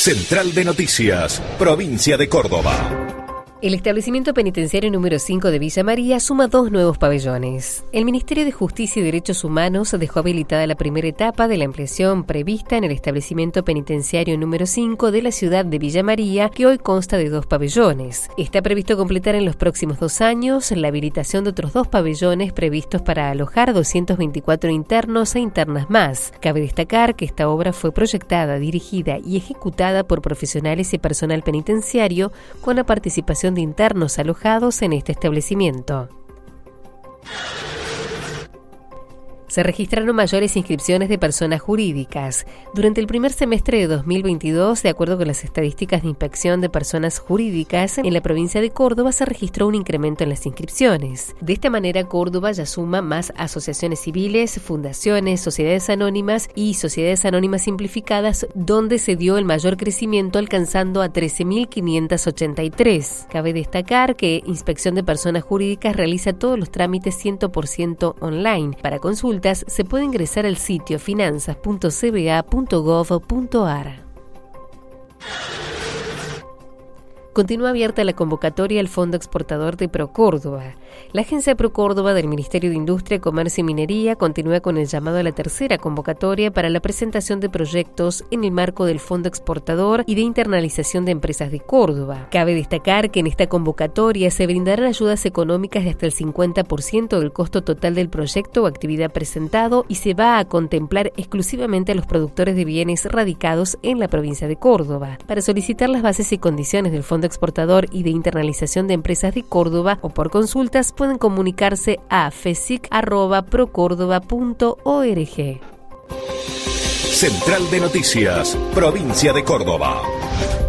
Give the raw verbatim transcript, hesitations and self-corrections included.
Central de Noticias, Provincia de Córdoba. El establecimiento penitenciario número cinco de Villa María suma dos nuevos pabellones. El Ministerio de Justicia y Derechos Humanos dejó habilitada la primera etapa de la ampliación prevista en el establecimiento penitenciario número cinco de la ciudad de Villa María, que hoy consta de dos pabellones. Está previsto completar en los próximos dos años la habilitación de otros dos pabellones previstos para alojar doscientos veinticuatro internos e internas más. Cabe destacar que esta obra fue proyectada, dirigida y ejecutada por profesionales y personal penitenciario con la participación de internos alojados en este establecimiento. Se registraron mayores inscripciones de personas jurídicas. Durante el primer semestre de dos mil veintidós, de acuerdo con las estadísticas de inspección de personas jurídicas, en la provincia de Córdoba se registró un incremento en las inscripciones. De esta manera, Córdoba ya suma más asociaciones civiles, fundaciones, sociedades anónimas y sociedades anónimas simplificadas, donde se dio el mayor crecimiento, alcanzando a trece mil quinientos ochenta y tres. Cabe destacar que Inspección de Personas Jurídicas realiza todos los trámites cien por ciento online. Para consulta se puede ingresar al sitio finanzas punto c b a punto gov punto a r. Continúa abierta la convocatoria al Fondo Exportador de ProCórdoba. La agencia ProCórdoba del Ministerio de Industria, Comercio y Minería continúa con el llamado a la tercera convocatoria para la presentación de proyectos en el marco del Fondo Exportador y de Internalización de Empresas de Córdoba. Cabe destacar que en esta convocatoria se brindarán ayudas económicas de hasta el cincuenta por ciento del costo total del proyecto o actividad presentado y se va a contemplar exclusivamente a los productores de bienes radicados en la provincia de Córdoba. Para solicitar las bases y condiciones del Fondo Exportador y de Internalización de Empresas de Córdoba o por consultas pueden comunicarse a fesic arroba procórdoba punto org. Central de Noticias, Provincia de Córdoba.